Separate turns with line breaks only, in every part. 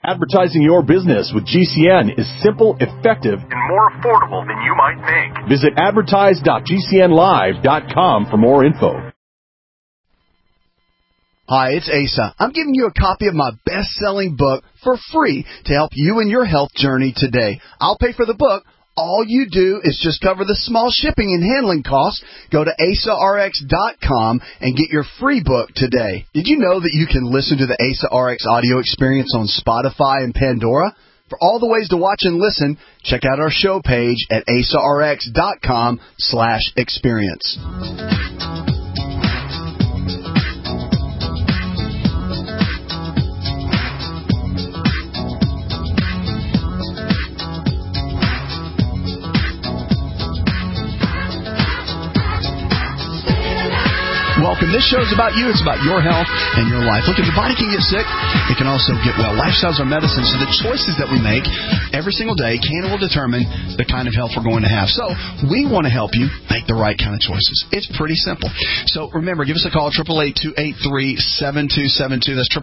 Advertising your business with GCN is simple, effective, and more affordable than you might think. Visit advertise.gcnlive.com for more info.
Hi, it's Asa. I'm giving you a copy of my best-selling book for free to help you in your health journey today. I'll pay for the book. All you do is just cover the small shipping and handling costs. Go to AsaRx.com and get your free book today. Did you know that you can listen to the Asa RX audio experience on Spotify and Pandora? For all the ways to watch and listen, check out our show page at AsaRx.com/experience. Welcome. This show is about you. It's about your health and your life. Look, if your body can get sick, it can also get well. Lifestyles are medicine, so the choices that we make every single day can and will determine the kind of health we're going to have. So we want to help you make the right kind of choices. It's pretty simple. So remember, give us a call, 888-283-7272. That's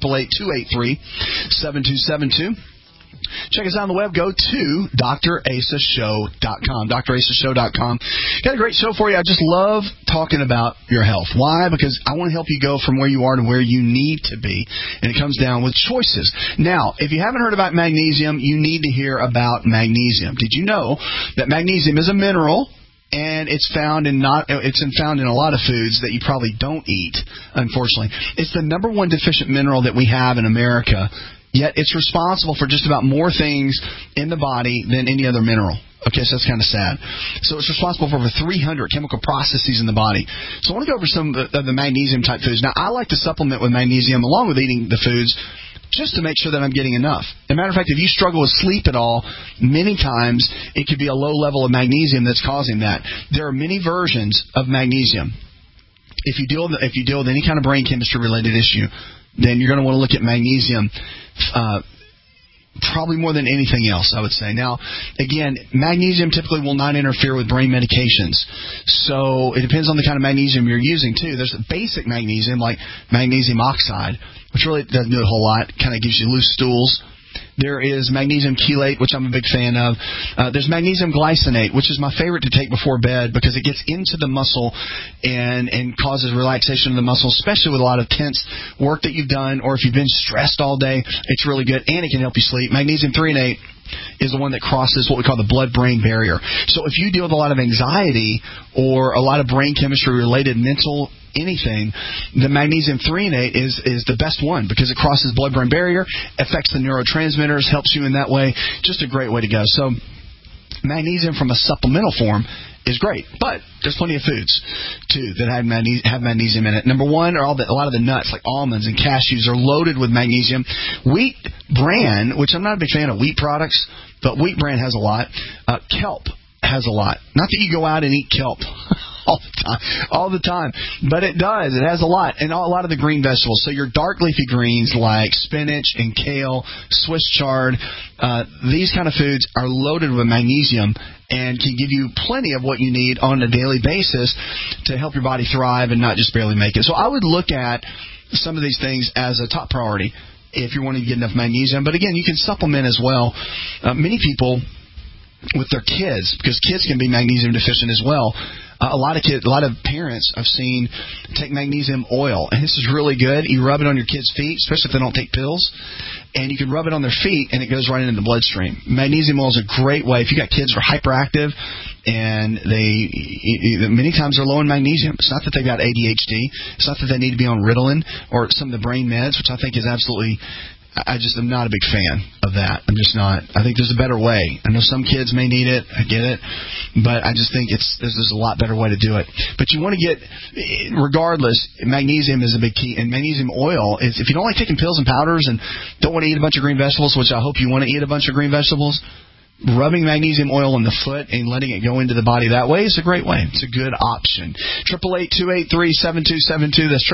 888-283-7272. Check us out on the web. Go to drasashow.com. drasashow.com. Got a great show for you. I just love talking about your health. Why? Because I want to help you go from where you are to where you need to be. And it comes down with choices. Now, if you haven't heard about magnesium, you need to hear about magnesium. Did you know that magnesium is a mineral? And it's found in a lot of foods that you probably don't eat, unfortunately. It's the number one deficient mineral that we have in America. Yet it's responsible for just about more things in the body than any other mineral. Okay, so that's kind of sad. So it's responsible for over 300 chemical processes in the body. So I want to go over some of the magnesium-type foods. Now, I like to supplement with magnesium along with eating the foods just to make sure that I'm getting enough. As a matter of fact, if you struggle with sleep at all, many times it could be a low level of magnesium that's causing that. There are many versions of magnesium. If you deal with any kind of brain chemistry-related issue, then you're going to want to look at magnesium probably more than anything else, I would say. Now, again, magnesium typically will not interfere with brain medications. So it depends on the kind of magnesium you're using, too. There's basic magnesium, like magnesium oxide, which really doesn't do a whole lot. Kind of gives you loose stools. There is magnesium chelate, which I'm a big fan of. There's magnesium glycinate, which is my favorite to take before bed because it gets into the muscle and causes relaxation of the muscle, especially with a lot of tense work that you've done or if you've been stressed all day. It's really good, and it can help you sleep. Magnesium threonate is the one that crosses what we call the blood-brain barrier. So if you deal with a lot of anxiety or a lot of brain chemistry-related mental anything, the magnesium threonate is the best one because it crosses blood-brain barrier, affects the neurotransmitters, helps you in that way. Just a great way to go. So magnesium from a supplemental form is great, but there's plenty of foods too that have magnesium in it. Number one are a lot of the nuts like almonds and cashews are loaded with magnesium. Wheat bran, which I'm not a big fan of wheat products, but wheat bran has a lot. Kelp has a lot. Not that you go out and eat kelp all the time, but it does. It has a lot, and a lot of the green vegetables. So your dark leafy greens like spinach and kale, Swiss chard, these kind of foods are loaded with magnesium and can give you plenty of what you need on a daily basis to help your body thrive and not just barely make it. So I would look at some of these things as a top priority if you're wanting to get enough magnesium. But again, you can supplement as well. Many people with their kids, because kids can be magnesium deficient as well. A lot of parents I've seen take magnesium oil, and this is really good. You rub it on your kids' feet, especially if they don't take pills, and you can rub it on their feet, and it goes right into the bloodstream. Magnesium oil is a great way. If you got kids who are hyperactive, and they many times are low in magnesium. It's not that they've got ADHD. It's not that they need to be on Ritalin or some of the brain meds, which I think is absolutely. I just am not a big fan of that. I'm just not. I think there's a better way. I know some kids may need it. I get it. But I just think there's a lot better way to do it. But you want to get, regardless, magnesium is a big key. And magnesium oil is, if you don't like taking pills and powders and don't want to eat a bunch of green vegetables, which I hope you want to eat a bunch of green vegetables, rubbing magnesium oil on the foot and letting it go into the body that way is a great way. It's a good option. 888-283-7272. That's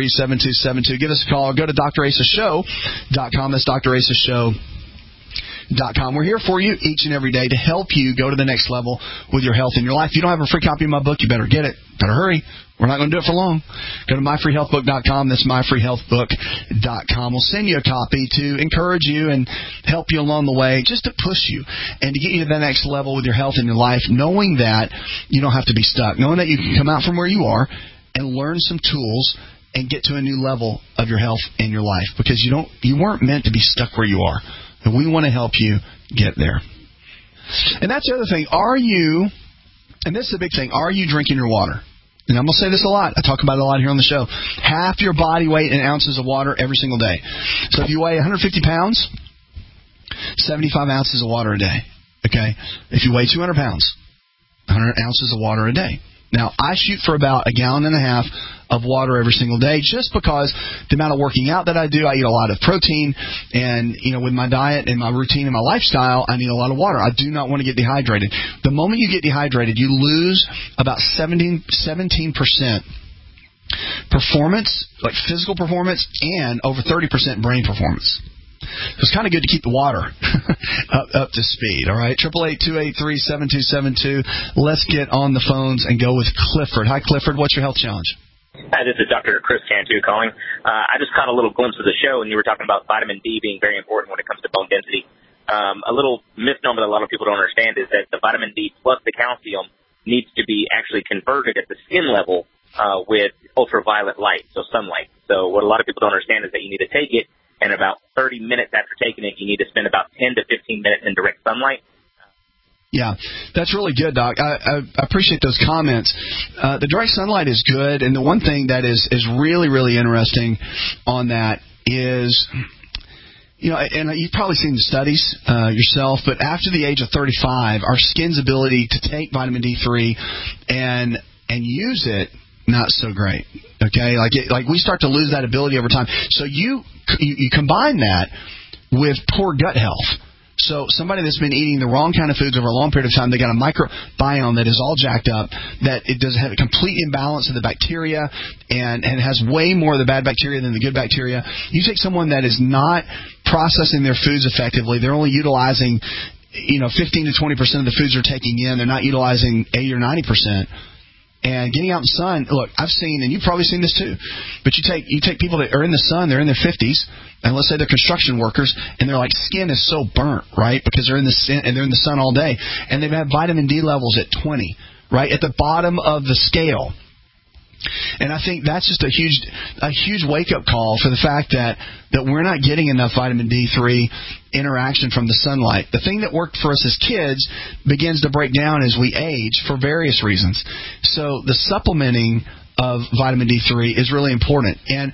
888-283-7272. Give us a call. Go to drasashow.com. That's drasashow.com. freehealthbook.com. We're here for you each and every day to help you go to the next level with your health in your life. If you don't have a free copy of my book, you better get it. Better hurry. We're not going to do it for long. Go to myfreehealthbook.com. That's myfreehealthbook.com. We'll send you a copy to encourage you and help you along the way, just to push you and to get you to the next level with your health in your life, knowing that you don't have to be stuck, knowing that you can come out from where you are and learn some tools and get to a new level of your health in your life, because you weren't meant to be stuck where you are. And we want to help you get there. And that's the other thing. And this is a big thing, are you drinking your water? And I'm going to say this a lot. I talk about it a lot here on the show. Half your body weight in ounces of water every single day. So if you weigh 150 pounds, 75 ounces of water a day. Okay? If you weigh 200 pounds, 100 ounces of water a day. Now, I shoot for about 1.5 gallons of water every single day, just because the amount of working out that I do, I eat a lot of protein, and with my diet and my routine and my lifestyle, I need a lot of water. I do not want to get dehydrated. The moment you get dehydrated, you lose about 17% performance, like physical performance, and over 30% brain performance. So it's kind of good to keep the water up to speed, all right? 888-283-7272. Let's get on the phones and go with Clifford. Hi, Clifford. What's your health challenge?
Hi, this is Dr. Chris Cantu calling. I just caught a little glimpse of the show, and you were talking about vitamin D being very important when it comes to bone density. A little misnomer that a lot of people don't understand is that the vitamin D plus the calcium needs to be actually converted at the skin level with ultraviolet light, so sunlight. So what a lot of people don't understand is that you need to take it, and about 30 minutes after taking it, you need to spend about 10 to 15 minutes in direct sunlight.
Yeah, that's really good, Doc. I appreciate those comments. The direct sunlight is good, and the one thing that is really, really interesting on that is, and you've probably seen the studies yourself, but after the age of 35, our skin's ability to take vitamin D3 and use it, not so great. Okay, like we start to lose that ability over time. So you combine that with poor gut health. So somebody that's been eating the wrong kind of foods over a long period of time, they got a microbiome that is all jacked up, that it does have a complete imbalance of the bacteria and has way more of the bad bacteria than the good bacteria. You take someone that is not processing their foods effectively, they're only utilizing 15 to 20% of the foods they're taking in, they're not utilizing 80 or 90%. And getting out in the sun, look, I've seen, and you've probably seen this too, but you take people that are in the sun, they're in their 50s, and let's say they're construction workers, and their skin is so burnt, right? Because they're in the sun all day, and they've had vitamin D levels at 20, right, at the bottom of the scale. And I think that's just a huge wake-up call for the fact that we're not getting enough vitamin D3 interaction from the sunlight. The thing that worked for us as kids begins to break down as we age for various reasons. So the supplementing of vitamin D3 is really important. And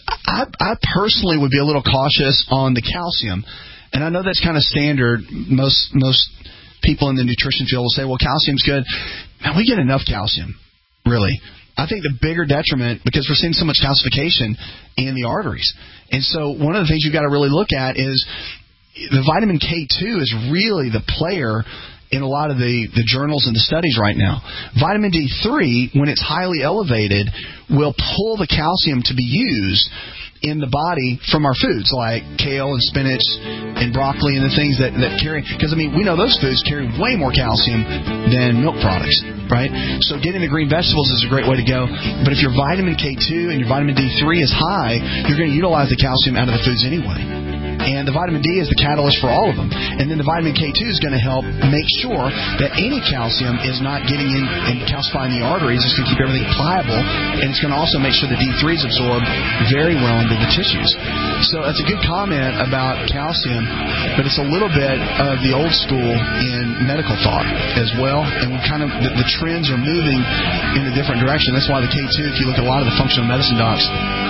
I personally would be a little cautious on the calcium. And I know that's kind of standard. Most people in the nutrition field will say, well, calcium's good. Man, we get enough calcium, really. I think the bigger detriment, because we're seeing so much calcification in the arteries. And so one of the things you've got to really look at is the vitamin K2 is really the player in a lot of the journals and the studies right now. Vitamin D3, when it's highly elevated, will pull the calcium to be used in the body from our foods like kale and spinach and broccoli and the things that carry, because we know those foods carry way more calcium than milk products, right? So getting the green vegetables is a great way to go. But if your vitamin K2 and your vitamin D3 is high, you're going to utilize the calcium out of the foods anyway. And the vitamin D is the catalyst for all of them. And then the vitamin K2 is going to help make sure that any calcium is not getting in and calcifying the arteries. It's going to keep everything pliable, and it's going to also make sure the D3 is absorbed very well into the tissues. So that's a good comment about calcium, but it's a little bit of the old school in medical thought as well. And we the trends are moving in a different direction. That's why the K2, if you look at a lot of the functional medicine docs,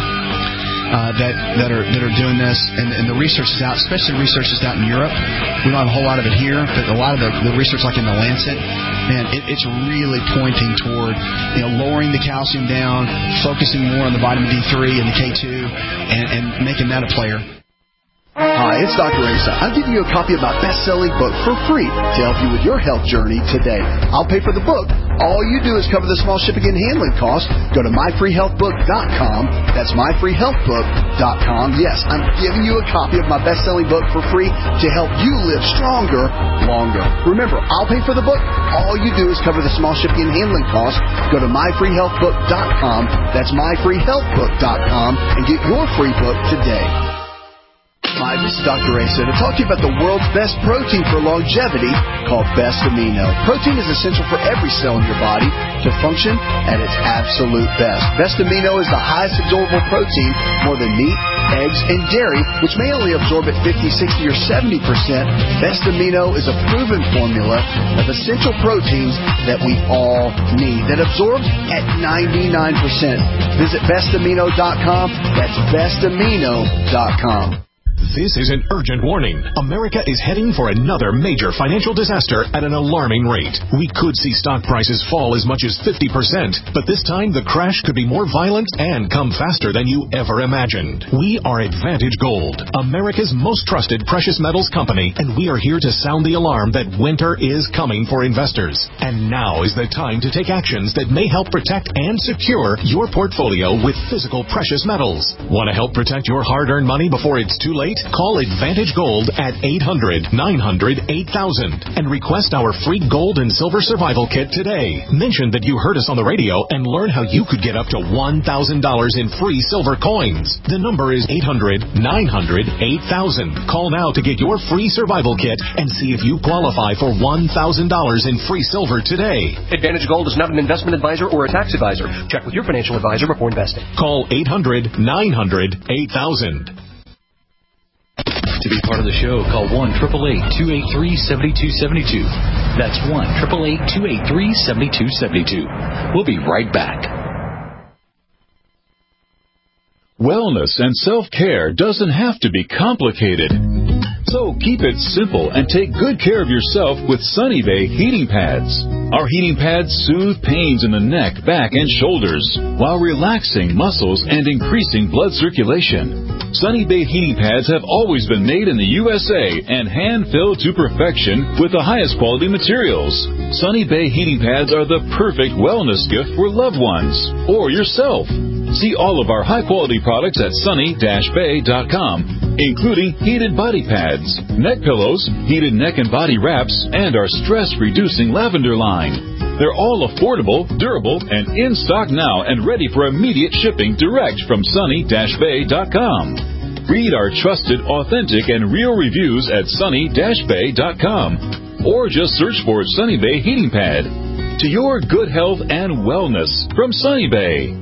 that are doing this, and the research is out, especially research is out in Europe. We don't have a whole lot of it here, but a lot of the research, like in the Lancet, man, it's really pointing toward lowering the calcium down, focusing more on the vitamin D3 and the K2, and making that a player.
Hi, it's Dr. Asa. I'm giving you a copy of my best-selling book for free to help you with your health journey today. I'll pay for the book. All you do is cover the small shipping and handling costs. Go to myfreehealthbook.com. That's myfreehealthbook.com. Yes, I'm giving you a copy of my best-selling book for free to help you live stronger, longer. Remember, I'll pay for the book. All you do is cover the small shipping and handling costs. Go to myfreehealthbook.com. That's myfreehealthbook.com and get your free book today. Hi, this is Dr. Asa to talk to you about the world's best protein for longevity called Best Amino. Protein is essential for every cell in your body to function at its absolute best. Best Amino is the highest absorbable protein, more than meat, eggs, and dairy, which may only absorb at 50, 60, or 70%. Best Amino is a proven formula of essential proteins that we all need that absorbs at 99%. Visit bestamino.com. That's bestamino.com.
This is an urgent warning. America is heading for another major financial disaster at an alarming rate. We could see stock prices fall as much as 50%, but this time the crash could be more violent and come faster than you ever imagined. We are Advantage Gold, America's most trusted precious metals company, and we are here to sound the alarm that winter is coming for investors. And now is the time to take actions that may help protect and secure your portfolio with physical precious metals. Want to help protect your hard-earned money before it's too late? Call Advantage Gold at 800-900-8000 and request our free gold and silver survival kit today. Mention that you heard us on the radio and learn how you could get up to $1,000 in free silver coins. The number is 800-900-8000. Call now to get your free survival kit and see if you qualify for $1,000 in free silver today.
Advantage Gold is not an investment advisor or a tax advisor. Check with your financial advisor before investing.
Call 800-900-8000.
To be part of the show, call 1-888-283-7272. That's 1-888-283-7272. We'll be right back.
Wellness and self-care doesn't have to be complicated. So keep it simple and take good care of yourself with Sunny Bay heating pads. Our heating pads soothe pains in the neck, back, and shoulders while relaxing muscles and increasing blood circulation. Sunny Bay heating pads have always been made in the USA and hand-filled to perfection with the highest quality materials. Sunny Bay heating pads are the perfect wellness gift for loved ones or yourself. See all of our high-quality products at sunny-bay.com, including heated body pads, neck pillows, heated neck and body wraps, and our stress-reducing lavender line. They're all affordable, durable, and in stock now and ready for immediate shipping direct from sunny-bay.com. Read our trusted, authentic, and real reviews at sunny-bay.com or just search for Sunny Bay Heating Pad. To your good health and wellness from Sunny Bay.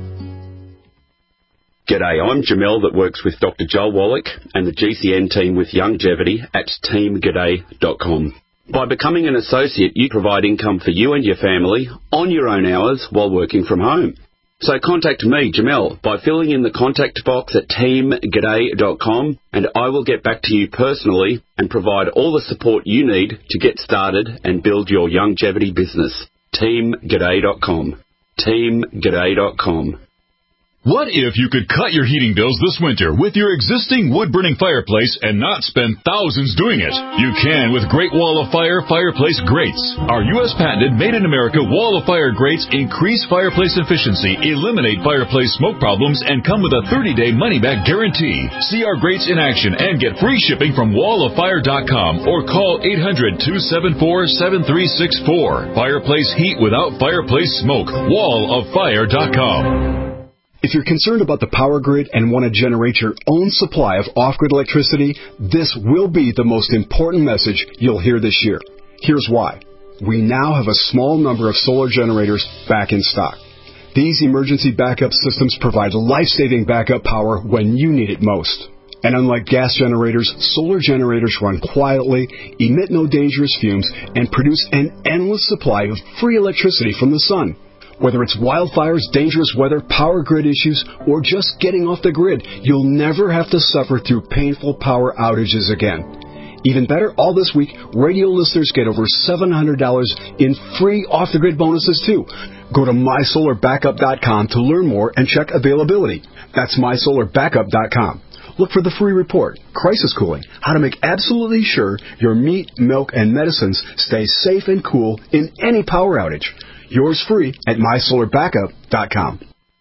G'day, I'm Jamel that works with Dr. Joel Wallach and the GCN team with Longevity at teamg'day.com. By becoming an associate, you provide income for you and your family on your own hours while working from home. So contact me, Jamel, by filling in the contact box at teamg'day.com, and I will get back to you personally and provide all the support you need to get started and build your longevity business. teamg'day.com. teamg'day.com.
What if you could cut your heating bills this winter with your existing wood-burning fireplace and not spend thousands doing it? You can with Great Wall of Fire fireplace grates. Our U.S. patented made-in-America Wall of Fire grates increase fireplace efficiency, eliminate fireplace smoke problems, and come with a 30-day money-back guarantee. See our grates in action and get free shipping from walloffire.com or call 800-274-7364. Fireplace heat without fireplace smoke. walloffire.com.
If you're concerned about the power grid and want to generate your own supply of off-grid electricity, this will be the most important message you'll hear this year. Here's why. We now have a small number of solar generators back in stock. These emergency backup systems provide life-saving backup power when you need it most. And unlike gas generators, solar generators run quietly, emit no dangerous fumes, and produce an endless supply of free electricity from the sun. Whether it's wildfires, dangerous weather, power grid issues, or just getting off the grid, you'll never have to suffer through painful power outages again. Even better, all this week, radio listeners get over $700 in free off-the-grid bonuses, too. Go to mysolarbackup.com to learn more and check availability. That's mysolarbackup.com. look for the free report, Crisis Cooling, how to make absolutely sure your meat, milk, and medicines stay safe and cool in any power outage. Yours free at MySolarBackup.com.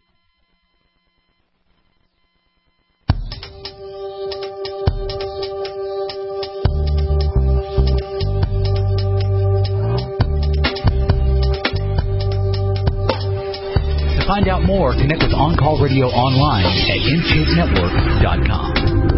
To find out more, connect with On Call Radio online at InShapeNetwork.com.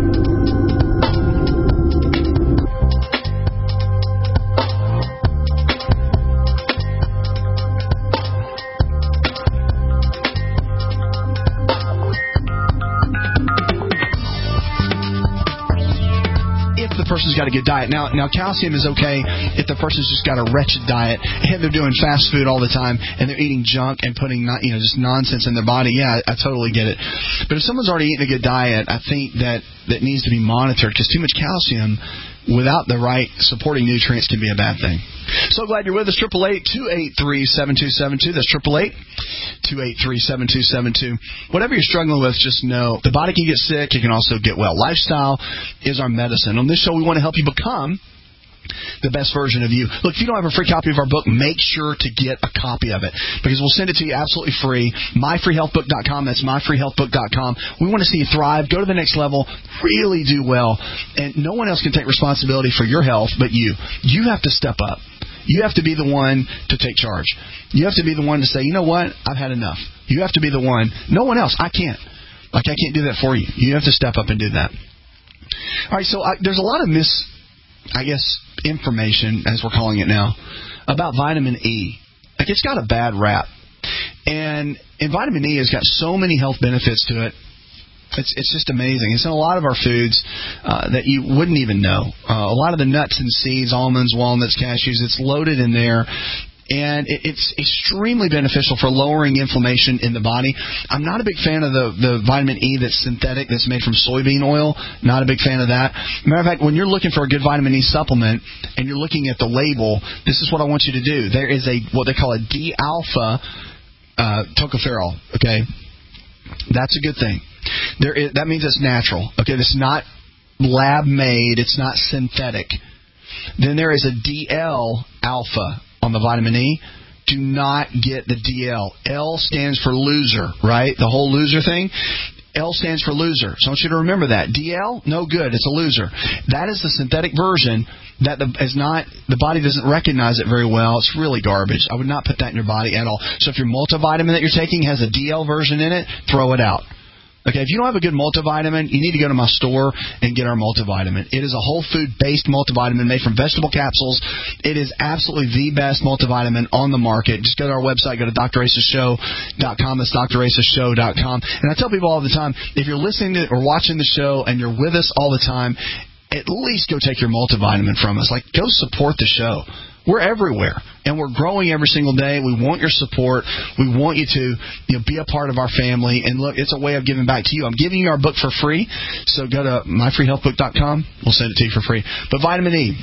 Person's got a good diet. Now calcium is okay if the person's just got a wretched diet and they're doing fast food all the time and they're eating junk and putting just nonsense in their body. Yeah, I totally get it. But if someone's already eating a good diet, I think that needs to be monitored, because too much calcium without the right supporting nutrients can be a bad thing. So glad you're with us. 888-283-7272. That's 888-283-7272. Whatever you're struggling with, just know the body can get sick. It can also get well. Lifestyle is our medicine. On this show, we want to help you become the best version of you. Look, if you don't have a free copy of our book, make sure to get a copy of it, because we'll send it to you absolutely free. MyFreeHealthBook.com. That's MyFreeHealthBook.com. We want to see you thrive, go to the next level, really do well. And no one else can take responsibility for your health but you. You have to step up. You have to be the one to take charge. You have to be the one to say, you know what, I've had enough. You have to be the one. No one else. I can't. I can't do that for you. You have to step up and do that. All right, so there's a lot of information, as we're calling it now, about vitamin E. It's got a bad rap. And vitamin E has got so many health benefits to it. It's just amazing. It's in a lot of our foods that you wouldn't even know. A lot of the nuts and seeds, almonds, walnuts, cashews, it's loaded in there. And it's extremely beneficial for lowering inflammation in the body. I'm not a big fan of the vitamin E that's synthetic, that's made from soybean oil. Not a big fan of that. Matter of fact, when you're looking for a good vitamin E supplement and you're looking at the label, this is what I want you to do. There is what they call a D-alpha tocopherol. Okay, that's a good thing. That means it's natural. Okay, it's not lab made. It's not synthetic. Then there is a DL-alpha on the vitamin E. Do not get the DL. L stands for loser, right? The whole loser thing. L stands for loser. So I want you to remember that. DL, no good. It's a loser. That is the synthetic version that the body doesn't recognize it very well. It's really garbage. I would not put that in your body at all. So if your multivitamin that you're taking has a DL version in it, throw it out. Okay, if you don't have a good multivitamin, you need to go to my store and get our multivitamin. It is a whole food-based multivitamin made from vegetable capsules. It is absolutely the best multivitamin on the market. Just go to our website, go to draceshow.com. That's draceshow.com. And I tell people all the time, if you're listening to or watching the show and you're with us all the time, at least go take your multivitamin from us. Go support the show. We're everywhere, and we're growing every single day. We want your support. We want you to be a part of our family. And look, it's a way of giving back to you. I'm giving you our book for free, so go to myfreehealthbook.com. We'll send it to you for free. But vitamin E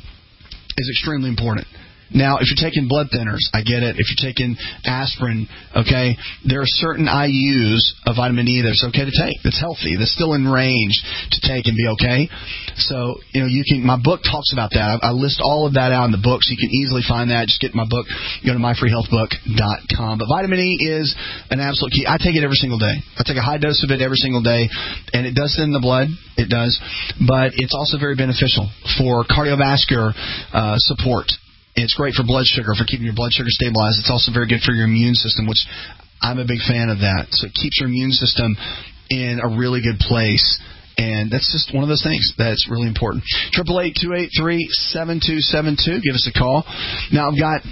is extremely important. Now, if you're taking blood thinners, I get it. If you're taking aspirin, okay, there are certain IUs of vitamin E that's okay to take, that's healthy, that's still in range to take and be okay. So, my book talks about that. I list all of that out in the book, so you can easily find that. Just get my book, go to myfreehealthbook.com. But vitamin E is an absolute key. I take it every single day. I take a high dose of it every single day, and it does thin the blood. It does. But it's also very beneficial for cardiovascular support. It's great for blood sugar, for keeping your blood sugar stabilized. It's also very good for your immune system, which I'm a big fan of that. So it keeps your immune system in a really good place. And that's just one of those things that's really important. 888-283-7272. Give us a call. Now, I've got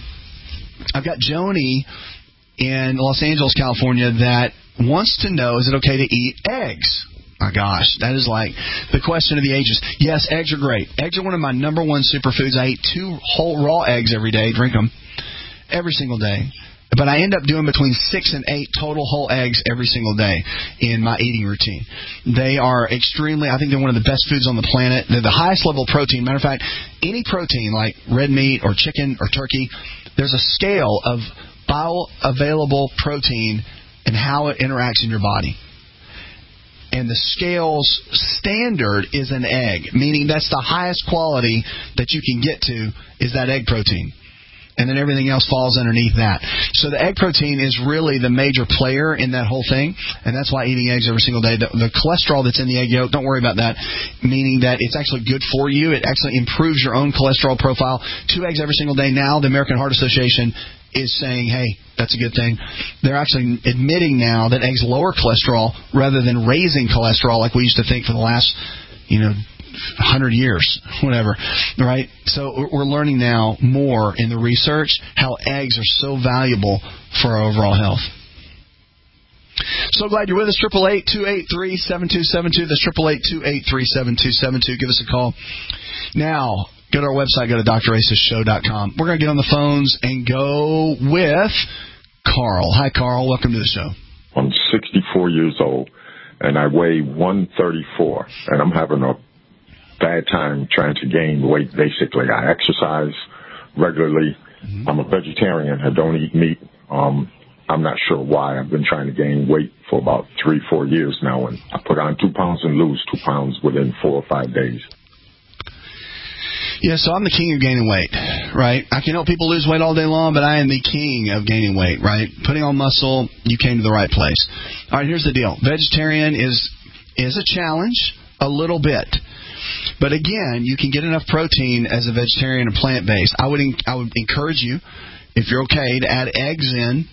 Joni in Los Angeles, California, that wants to know, is it okay to eat eggs? My gosh, that is like the question of the ages. Yes, eggs are great. Eggs are one of my number one superfoods. I eat 2 whole raw eggs every day, drink them every single day. But I end up doing between 6 and 8 total whole eggs every single day in my eating routine. They are I think they're one of the best foods on the planet. They're the highest level of protein. Matter of fact, any protein like red meat or chicken or turkey, there's a scale of bioavailable protein and how it interacts in your body. And the scale's standard is an egg, meaning that's the highest quality that you can get to is that egg protein. And then everything else falls underneath that. So the egg protein is really the major player in that whole thing, and that's why eating eggs every single day. The cholesterol that's in the egg yolk, don't worry about that, meaning that it's actually good for you. It actually improves your own cholesterol profile. 2 eggs every single day now, the American Heart Association is saying, hey, that's a good thing. They're actually admitting now that eggs lower cholesterol rather than raising cholesterol like we used to think for the last, 100 years, whatever, right? So we're learning now more in the research how eggs are so valuable for our overall health. So glad you're with us. 888-283-7272. That's 888-283-7272. Give us a call. Now, go to our website. Go to draceshow.com. We're going to get on the phones and go with Carl. Hi, Carl. Welcome to the show.
I'm 64 years old, and I weigh 134, and I'm having a bad time trying to gain weight, basically. I exercise regularly. Mm-hmm. I'm a vegetarian. I don't eat meat. I'm not sure why. I've been trying to gain weight for about 3-4 years now, and I put on 2 pounds and lose 2 pounds within 4 or 5 days.
Yeah, so I'm the king of gaining weight, right? I can help people lose weight all day long, but I am the king of gaining weight, right? Putting on muscle, you came to the right place. All right, here's the deal. Vegetarian is a challenge, a little bit. But again, you can get enough protein as a vegetarian and plant-based. I would encourage you, if you're okay, to add eggs in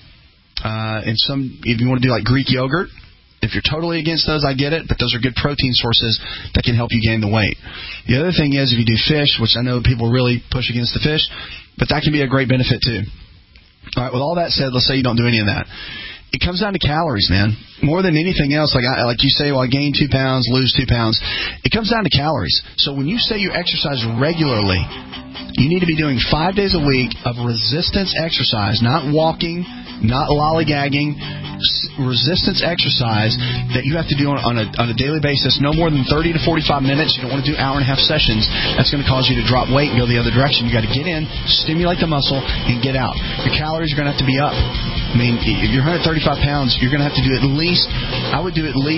if you want to do like Greek yogurt. If you're totally against those, I get it, but those are good protein sources that can help you gain the weight. The other thing is if you do fish, which I know people really push against the fish, but that can be a great benefit too. All right, with all that said, let's say you don't do any of that. It comes down to calories, man. More than anything else, like you say, well, I gain 2 pounds, lose 2 pounds. It comes down to calories. So when you say you exercise regularly, you need to be doing 5 days a week of resistance exercise, not walking, not lollygagging, resistance exercise that you have to do on a daily basis, no more than 30 to 45 minutes. You don't want to do hour-and-a-half sessions. That's going to cause you to drop weight and go the other direction. You got to get in, stimulate the muscle, and get out. Your calories are going to have to be up. I mean, if you're 135 pounds, you're going to have to do at least 1.5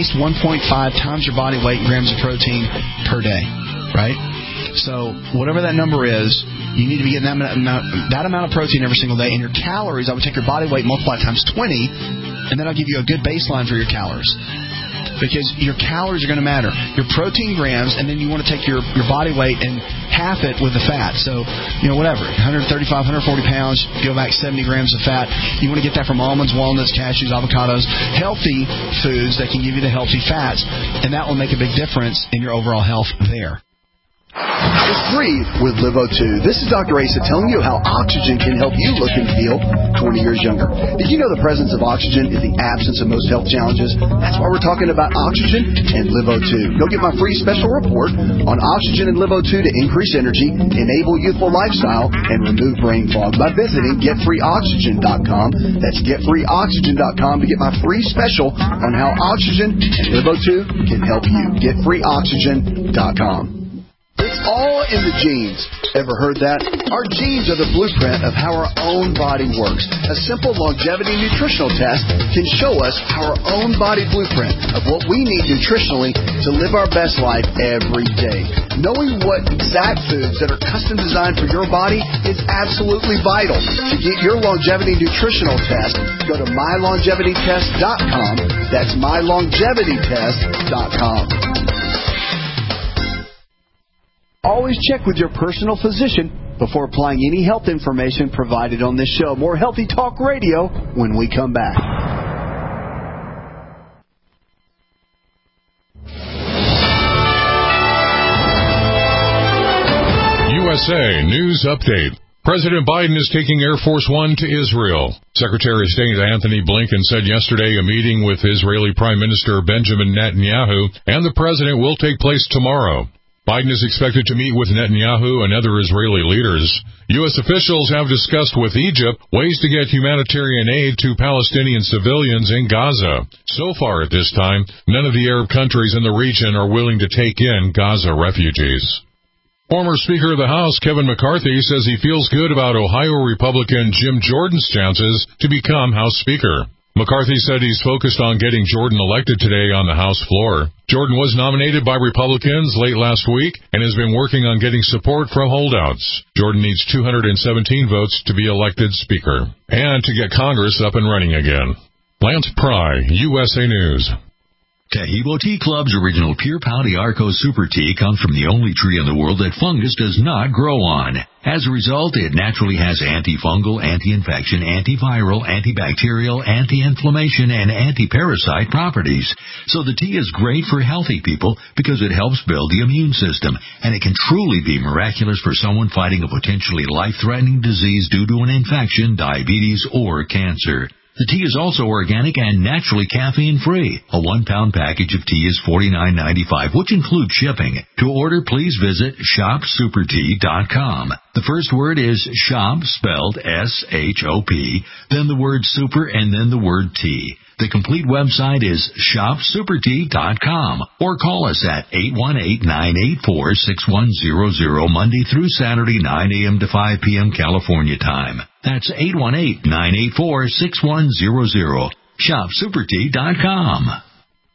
times your body weight in grams of protein per day, right? So whatever that number is, you need to be getting that amount of protein every single day. And your calories, I would take your body weight, multiply it times 20, and then I'll give you a good baseline for your calories. Because your calories are going to matter. Your protein grams, and then you want to take your body weight and half it with the fat. So, whatever, 135, 140 pounds, go back 70 grams of fat. You want to get that from almonds, walnuts, cashews, avocados, healthy foods that can give you the healthy fats, and that will make a big difference in your overall health there.
Just breathe with LiveO2. This is Dr. Asa telling you how oxygen can help you look and feel 20 years younger. Did you know the presence of oxygen is the absence of most health challenges? That's why we're talking about oxygen and LiveO2. Go get my free special report on oxygen and LiveO2 to increase energy, enable youthful lifestyle, and remove brain fog by visiting getfreeoxygen.com. That's getfreeoxygen.com to get my free special on how oxygen and LiveO2 can help you. Getfreeoxygen.com. It's all in the genes. Ever heard that? Our genes are the blueprint of how our own body works. A simple longevity nutritional test can show us our own body blueprint of what we need nutritionally to live our best life every day. Knowing what exact foods that are custom designed for your body is absolutely vital. To get your longevity nutritional test, go to mylongevitytest.com. That's mylongevitytest.com. Always check with your personal physician before applying any health information provided on this show. More Healthy Talk Radio when we come back.
USA News Update. President Biden is taking Air Force One to Israel. Secretary of State Anthony Blinken said yesterday a meeting with Israeli Prime Minister Benjamin Netanyahu and the president will take place tomorrow. Biden is expected to meet with Netanyahu and other Israeli leaders. U.S. officials have discussed with Egypt ways to get humanitarian aid to Palestinian civilians in Gaza. So far at this time, none of the Arab countries in the region are willing to take in Gaza refugees. Former Speaker of the House Kevin McCarthy says he feels good about Ohio Republican Jim Jordan's chances to become House Speaker. McCarthy said he's focused on getting Jordan elected today on the House floor. Jordan was nominated by Republicans late last week and has been working on getting support from holdouts. Jordan needs 217 votes to be elected Speaker and to get Congress up and running again. Lance Pry, USA News.
Tahibo Tea Club's original Pure Pau d'Arco Super Tea comes from the only tree in the world that fungus does not grow on. As a result, it naturally has antifungal, anti-infection, antiviral, antibacterial, anti-inflammation, and anti-parasite properties. So the tea is great for healthy people because it helps build the immune system, and it can truly be miraculous for someone fighting a potentially life-threatening disease due to an infection, diabetes, or cancer. The tea is also organic and naturally caffeine-free. A 1-pound package of tea is $49.95, which includes shipping. To order, please visit shopsupertea.com. The first word is shop, spelled S-H-O-P, then the word super, and then the word tea. The complete website is shopsupertea.com, or call us at 818-984-6100 Monday through Saturday, 9 a.m. to 5 p.m. California time. That's 818-984-6100. shopsupertea.com.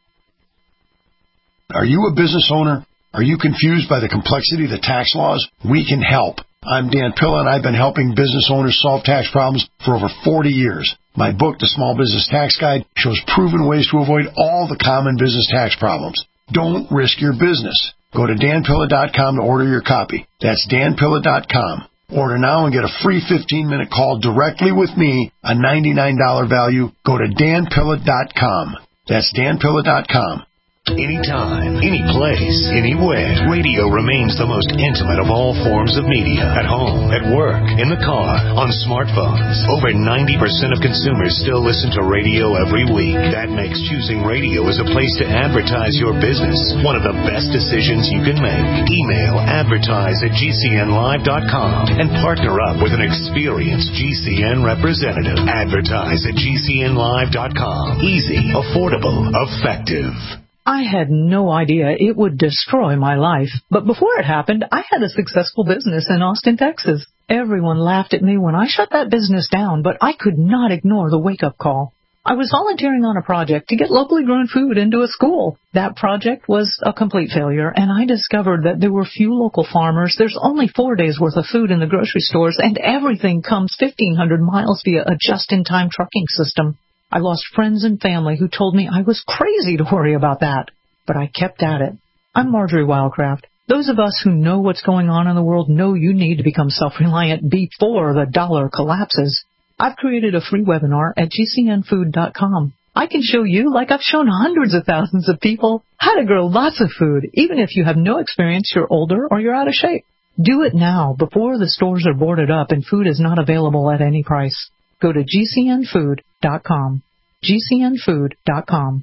Are you a business owner? Are you confused by the complexity of the tax laws? We can help. I'm Dan Pilla, and I've been helping business owners solve tax problems for over 40 years. My book, The Small Business Tax Guide, shows proven ways to avoid all the common business tax problems. Don't risk your business. Go to danpilla.com to order your copy. That's danpilla.com. Order now and get a free 15-minute call directly with me, a $99 value. Go to danpilla.com. That's danpilla.com.
Anytime, any place, anywhere, radio remains the most intimate of all forms of media. At home, at work, in the car, on smartphones. Over 90% of consumers still listen to radio every week. That makes choosing radio as a place to advertise your business one of the best decisions you can make. Email advertise@gcnlive.com and partner up with an experienced GCN representative. Advertise@gcnlive.com. Easy, affordable, effective.
I had no idea it would destroy my life. But before it happened, I had a successful business in Austin, Texas. Everyone laughed at me when I shut that business down, but I could not ignore the wake-up call. I was volunteering on a project to get locally grown food into a school. That project was a complete failure, and I discovered that there were few local farmers. There's only 4 days' worth of food in the grocery stores, and everything comes 1,500 miles via a just-in-time trucking system. I lost friends and family who told me I was crazy to worry about that. But I kept at it. I'm Marjorie Wildcraft. Those of us who know what's going on in the world know you need to become self-reliant before the dollar collapses. I've created a free webinar at gcnfood.com. I can show you, like I've shown hundreds of thousands of people, how to grow lots of food, even if you have no experience, you're older, or you're out of shape. Do it now, before the stores are boarded up and food is not available at any price. Go to gcnfood.com. gcnfood.com.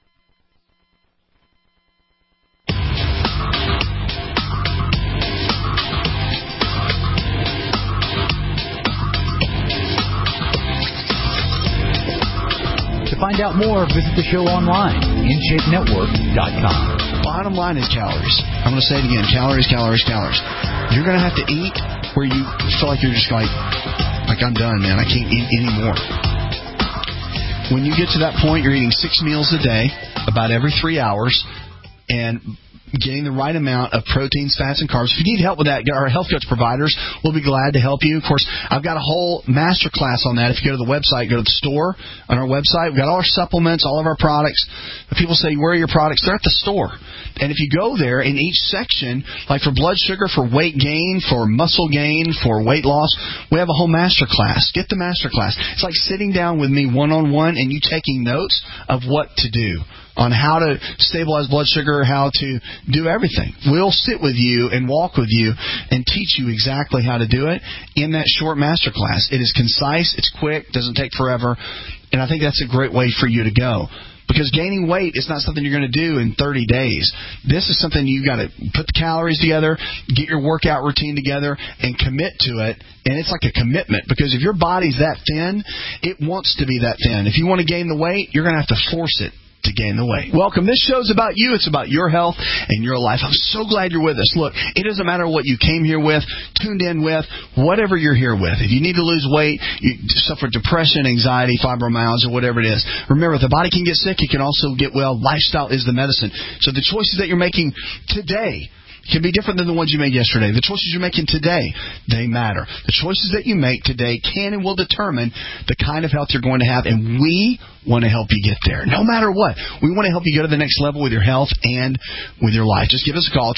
To find out more, visit the show online, InShapeNetwork.com.
Bottom line is calories. I'm going to say it again. Calories, calories, calories. You're going to have to eat where you feel like you're just like I'm done, man. I can't eat anymore. When you get to that point, you're eating 6 meals a day, about every 3 hours, and getting the right amount of proteins, fats, and carbs. If you need help with that, our Health Coach providers will be glad to help you. Of course, I've got a whole master class on that. If you go to the website, go to the store on our website. We've got all our supplements, all of our products. People say, where are your products? They're at the store. And if you go there, in each section, like for blood sugar, for weight gain, for muscle gain, for weight loss, we have a whole master class. Get the master class. It's like sitting down with me one-on-one and you taking notes of what to do on how to stabilize blood sugar, how to do everything. We'll sit with you and walk with you and teach you exactly how to do it in that short master class. It is concise, it's quick, doesn't take forever, and I think that's a great way for you to go. Because gaining weight is not something you're going to do in 30 days. This is something you got to put the calories together, get your workout routine together, and commit to it. And it's like a commitment, because if your body's that thin, it wants to be that thin. If you want to gain the weight, you're going to have to force it. to gain the weight. Welcome. This show's about you. It's about your health and your life. I'm so glad you're with us. Look, it doesn't matter what you came here with, tuned in with, whatever you're here with. If you need to lose weight, you suffer depression, anxiety, fibromyalgia, whatever it is, remember, the body can get sick. It can also get well. Lifestyle is the medicine. So the choices that you're making today can be different than the ones you made yesterday. The choices you're making today, they matter. The choices that you make today can and will determine the kind of health you're going to have, and we want to help you get there. No matter what, we want to help you go to the next level with your health and with your life. Just give us a call,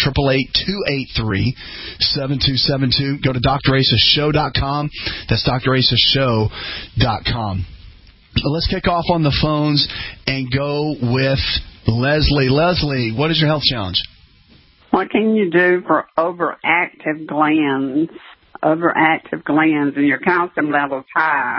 888-283-7272. Go to draceshow.com. That's draceshow.com. Let's kick off on the phones and go with Leslie. Leslie, what is your health challenge?
What can you do for overactive glands and your calcium level's high?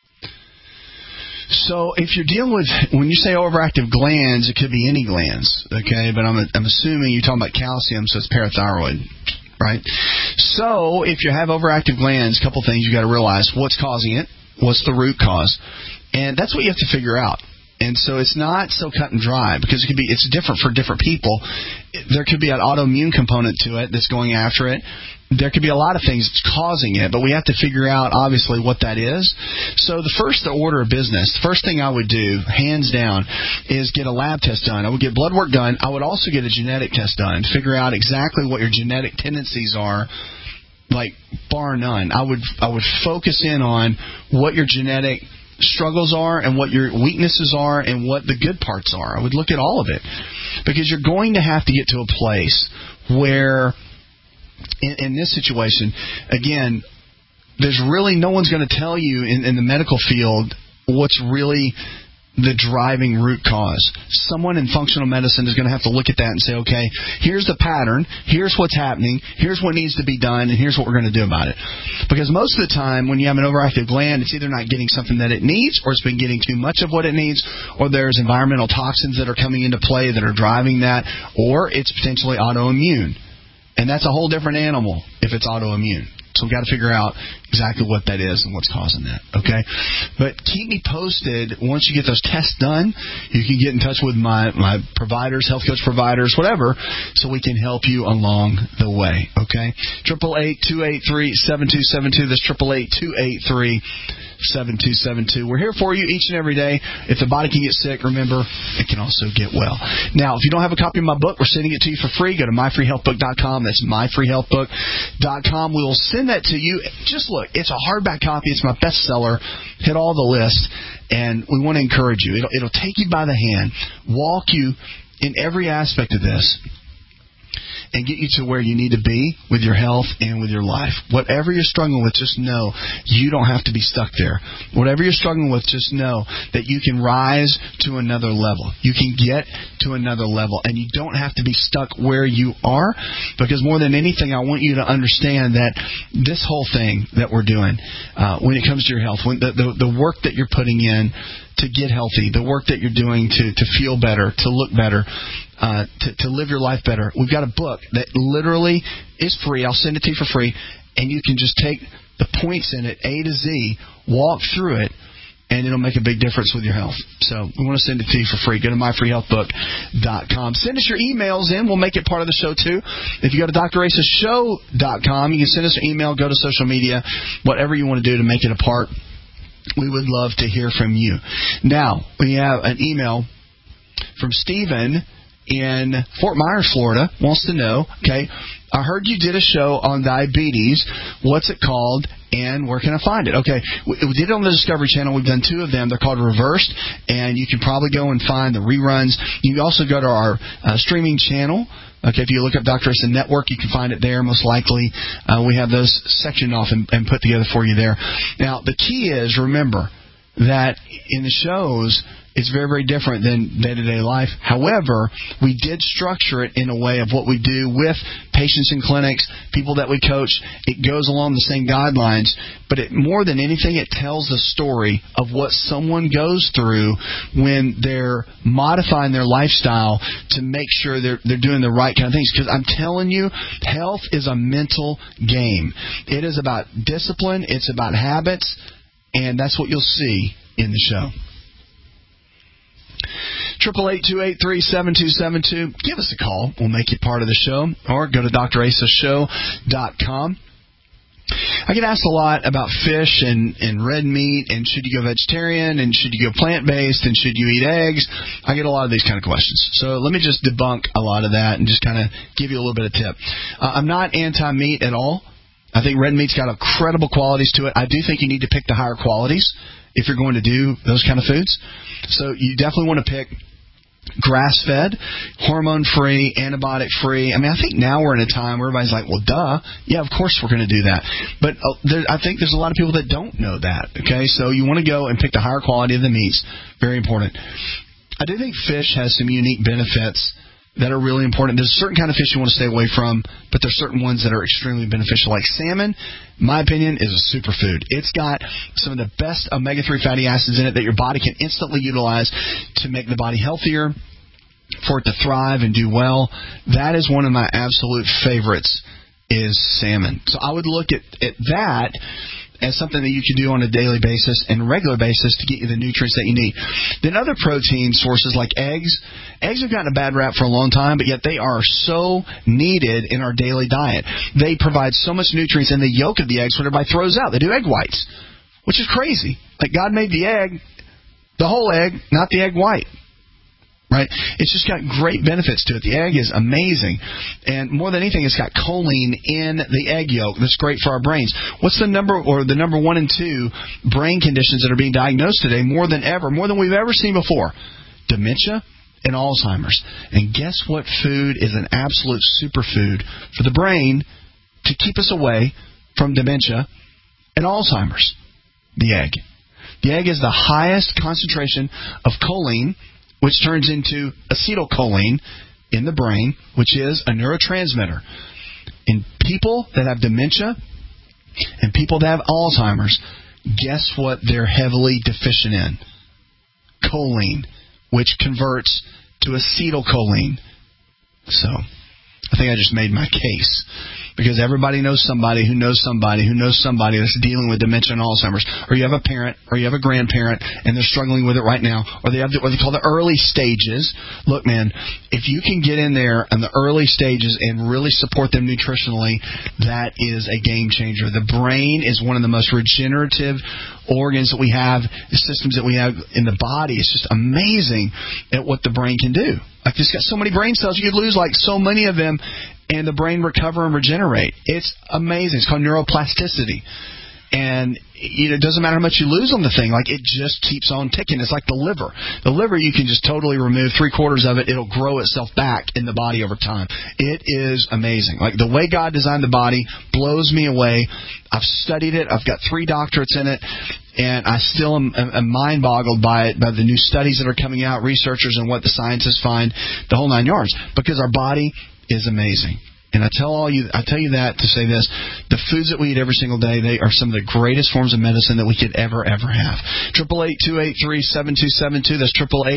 So if you're dealing with, when you say overactive glands, it could be any glands, okay? But I'm assuming you're talking about calcium, so it's parathyroid, right? So if you have overactive glands, a couple things you got to realize. What's causing it? What's the root cause? And that's what you have to figure out. And so it's not so cut and dry because it's different for different people. There could be an autoimmune component to it that's going after it. There could be a lot of things that's causing it, but we have to figure out, obviously, what that is. So the first order of business, the first thing I would do, hands down, is get a lab test done. I would get blood work done. I would also get a genetic test done, figure out exactly what your genetic tendencies are, like bar none. I would focus in on what your genetic struggles are and what your weaknesses are and what the good parts are. I would look at all of it because you're going to have to get to a place where in this situation, again, there's really no one's going to tell you in the medical field what's really the driving root cause. Someone in functional medicine is going to have to look at that and say, okay, here's the pattern, here's what's happening, here's what needs to be done, and here's what we're going to do about it. Because most of the time when you have an overactive gland, it's either not getting something that it needs, or it's been getting too much of what it needs, or there's environmental toxins that are coming into play that are driving that, or it's potentially autoimmune. And that's a whole different animal if it's autoimmune. So we've got to figure out exactly what that is and what's causing that, okay? But keep me posted. Once you get those tests done, you can get in touch with my providers, health coach providers, whatever, so we can help you along the way, okay? 888-283-7272. That's 888-283-7272. We're here for you each and every day. If the body can get sick, remember, it can also get well. Now, if you don't have a copy of my book, we're sending it to you for free. Go to myfreehealthbook.com. That's myfreehealthbook.com. We will send that to you. Just look, it's a hardback copy. It's my bestseller. Hit all the lists, and we want to encourage you. It'll take you by the hand, walk you in every aspect of this, and get you to where you need to be with your health and with your life. Whatever you're struggling with, just know you don't have to be stuck there. Whatever you're struggling with, just know that you can rise to another level. You can get to another level, and you don't have to be stuck where you are, because more than anything, I want you to understand that this whole thing that we're doing, when it comes to your health, when the work that you're putting in to get healthy, the work that you're doing to feel better, to look better, to live your life better. We've got a book that literally is free. I'll send it to you for free, and you can just take the points in it, A to Z, walk through it, and it'll make a big difference with your health. So we want to send it to you for free. Go to myfreehealthbook.com. Send us your emails in. We'll make it part of the show, too. If you go to draceshow.com, you can send us an email, go to social media, whatever you want to do to make it a part. We would love to hear from you. Now, we have an email from Stephen in Fort Myers, Florida, wants to know, okay, I heard you did a show on diabetes. What's it called, and where can I find it? Okay, we did it on the Discovery Channel. We've done 2 of them. They're called Reversed, and you can probably go and find the reruns. You can also go to our streaming channel. Okay, if you look up Dr. Asen Network, you can find it there, most likely. We have those sectioned off and put together for you there. Now, the key is, remember, that in the shows, it's very, very different than day-to-day life. However, we did structure it in a way of what we do with patients in clinics, people that we coach. It goes along the same guidelines, but more than anything, it tells the story of what someone goes through when they're modifying their lifestyle to make sure they're doing the right kind of things. Because I'm telling you, health is a mental game. It is about discipline. It's about habits, and that's what you'll see in the show. 888-283-7272. Give us a call. We'll make you part of the show. Or go to drasashow.com. I get asked a lot about fish and red meat, and should you go vegetarian, and should you go plant-based, and should you eat eggs? I get a lot of these kind of questions. So let me just debunk a lot of that and just kind of give you a little bit of tip. I'm not anti-meat at all. I think red meat's got incredible qualities to it. I do think you need to pick the higher qualities if you're going to do those kind of foods. So you definitely want to pick grass-fed, hormone-free, antibiotic-free. I mean, I think now we're in a time where everybody's like, well, duh. Yeah, of course we're going to do that. But I think there's a lot of people that don't know that, okay? So you want to go and pick the higher quality of the meats. Very important. I do think fish has some unique benefits that are really important. There's a certain kind of fish you want to stay away from, but there's certain ones that are extremely beneficial. Like salmon, in my opinion, is a superfood. It's got some of the best omega-3 fatty acids in it that your body can instantly utilize to make the body healthier, for it to thrive and do well. That is one of my absolute favorites, is salmon. So I would look at that as something that you can do on a daily basis and regular basis to get you the nutrients that you need. Then other protein sources like eggs. Eggs have gotten a bad rap for a long time, but yet they are so needed in our daily diet. They provide so much nutrients in the yolk of the eggs what everybody throws out. They do egg whites, which is crazy. Like God made the egg, the whole egg, not the egg white. Right? It's just got great benefits to it. The egg is amazing. And more than anything, it's got choline in the egg yolk. That's great for our brains. What's the number 1 and 2 brain conditions that are being diagnosed today more than ever, more than we've ever seen before? Dementia and Alzheimer's. And guess what food is an absolute superfood for the brain to keep us away from dementia and Alzheimer's? The egg. The egg is the highest concentration of choline, which turns into acetylcholine in the brain, which is a neurotransmitter. In people that have dementia and people that have Alzheimer's, guess what they're heavily deficient in? Choline, which converts to acetylcholine. So, I think I just made my case. Because everybody knows somebody who knows somebody who knows somebody that's dealing with dementia and Alzheimer's. Or you have a parent or you have a grandparent and they're struggling with it right now. Or they have what they call the early stages. Look, man, if you can get in there in the early stages and really support them nutritionally, that is a game changer. The brain is one of the most regenerative organs that we have, the systems that we have in the body. It's just amazing at what the brain can do. Like, it's got so many brain cells, you could lose like so many of them and the brain recover and regenerate. It's amazing. It's called neuroplasticity. And it doesn't matter how much you lose on the thing. Like, it just keeps on ticking. It's like the liver. The liver, you can just totally remove 3/4 of it. It'll grow itself back in the body over time. It is amazing. Like, the way God designed the body blows me away. I've studied it. I've got 3 doctorates in it. And I still am mind-boggled by it, by the new studies that are coming out, researchers and what the scientists find, the whole 9 yards. Because our body is amazing. And I tell you that to say this: the foods that we eat every single day, they are some of the greatest forms of medicine that we could ever have. 888-283-7272. That's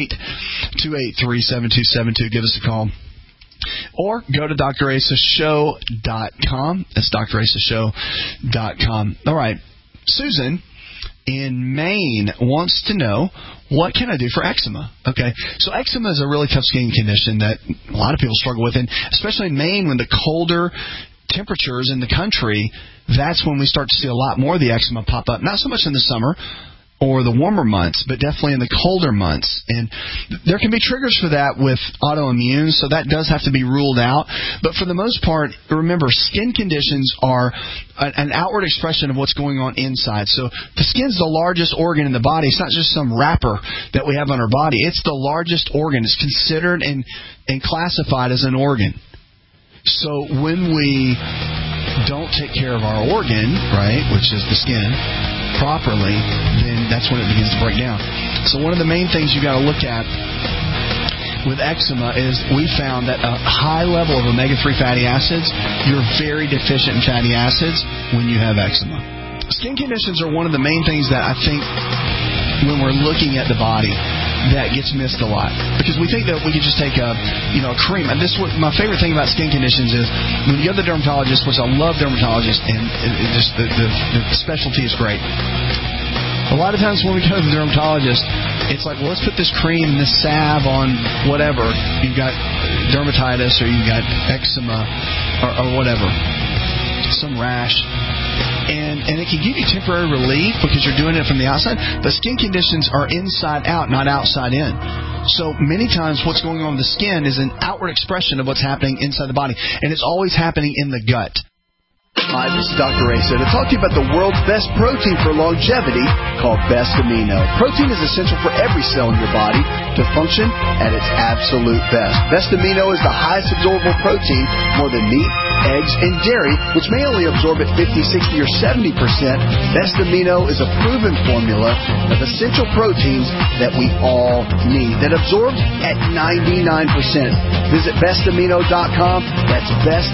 888-283-7272. Give us a call. Or go to drasashow.com. That's drasashow.com. All right. Susan in Maine wants to know, what can I do for eczema? Okay, so eczema is a really tough skin condition that a lot of people struggle with, and especially in Maine when the colder temperatures in the country, that's when we start to see a lot more of the eczema pop up. Not so much in the summer or the warmer months, but definitely in the colder months. And there can be triggers for that with autoimmune, so that does have to be ruled out. But for the most part, remember, skin conditions are an outward expression of what's going on inside. So the skin's the largest organ in the body. It's not just some wrapper that we have on our body. It's the largest organ. It's considered and classified as an organ. So when we don't take care of our organ, right, which is the skin, properly, then that's when it begins to break down. So one of the main things you got to look at with eczema is we found that a high level of omega-3 fatty acids, you're very deficient in fatty acids when you have eczema. Skin conditions are one of the main things that I think when we're looking at the body that gets missed a lot, because we think that we could just take a cream. And this is what my favorite thing about skin conditions is when you go to the dermatologist, which I love dermatologists, and the specialty is great. A lot of times when we go to the dermatologist, it's like, well, let's put this cream and this salve on whatever. You've got dermatitis or you've got eczema or whatever, some rash. And it can give you temporary relief because you're doing it from the outside. But skin conditions are inside out, not outside in. So many times what's going on with the skin is an outward expression of what's happening inside the body. And it's always happening in the gut.
Hi, this is Dr. Asa to talk to you about the world's best protein for longevity called Best Amino. Protein is essential for every cell in your body to function at its absolute best. Best Amino is the highest absorbable protein, more than meat, eggs, and dairy, which may only absorb at 50, 60, or 70%. Best Amino is a proven formula of essential proteins that we all need, that absorbs at 99%. Visit bestamino.com. That's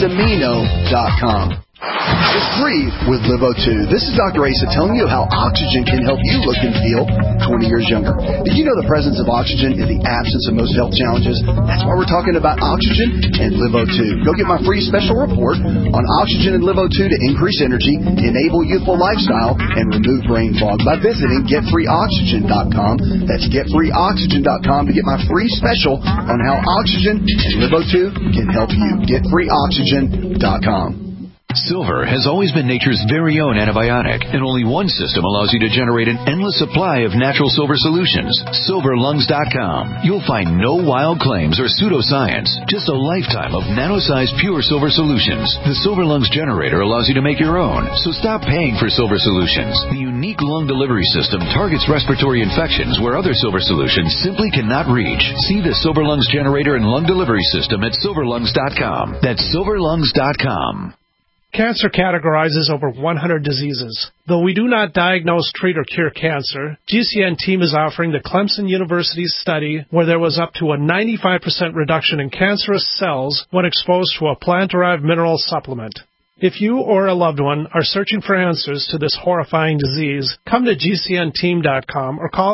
bestamino.com. Just breathe with Livo2. This is Dr. Asa telling you how oxygen can help you look and feel 20 years younger. Did you know the presence of oxygen is the absence of most health challenges? That's why we're talking about oxygen and Livo2. Go get my free special report on oxygen and Livo2 to increase energy, enable youthful lifestyle, and remove brain fog by visiting getfreeoxygen.com. That's getfreeoxygen.com to get my free special on how oxygen and Livo2 can help you. Getfreeoxygen.com.
Silver has always been nature's very own antibiotic, and only one system allows you to generate an endless supply of natural silver solutions. SilverLungs.com. You'll find no wild claims or pseudoscience, just a lifetime of nano-sized pure silver solutions. The Silver Lungs generator allows you to make your own, so stop paying for silver solutions. The unique lung delivery system targets respiratory infections where other silver solutions simply cannot reach. See the Silver Lungs generator and lung delivery system at SilverLungs.com. That's SilverLungs.com.
Cancer categorizes over 100 diseases. Though we do not diagnose, treat, or cure cancer, GCN team is offering the Clemson University's study where there was up to a 95% reduction in cancerous cells when exposed to a plant-derived mineral supplement. If you or a loved one are searching for answers to this horrifying disease, come to GCNteam.com or call